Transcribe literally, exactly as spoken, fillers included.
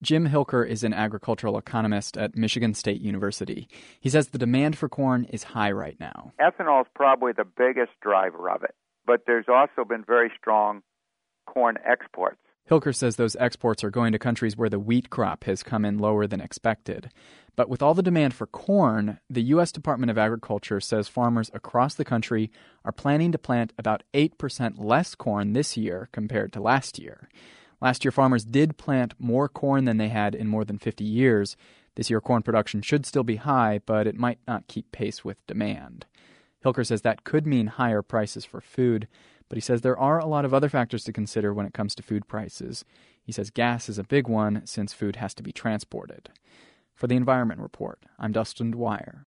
Jim Hilker is an agricultural economist at Michigan State University. He says the demand for corn is high right now. Ethanol is probably the biggest driver of it, but there's also been very strong corn exports. Hilker says those exports are going to countries where the wheat crop has come in lower than expected. But with all the demand for corn, the U S Department of Agriculture says farmers across the country are planning to plant about eight percent less corn this year compared to last year. Last year, farmers did plant more corn than they had in more than fifty years. This year, corn production should still be high, but it might not keep pace with demand. Hilker says that could mean higher prices for food, but he says there are a lot of other factors to consider when it comes to food prices. He says gas is a big one since food has to be transported. For the Environment Report, I'm Dustin Dwyer.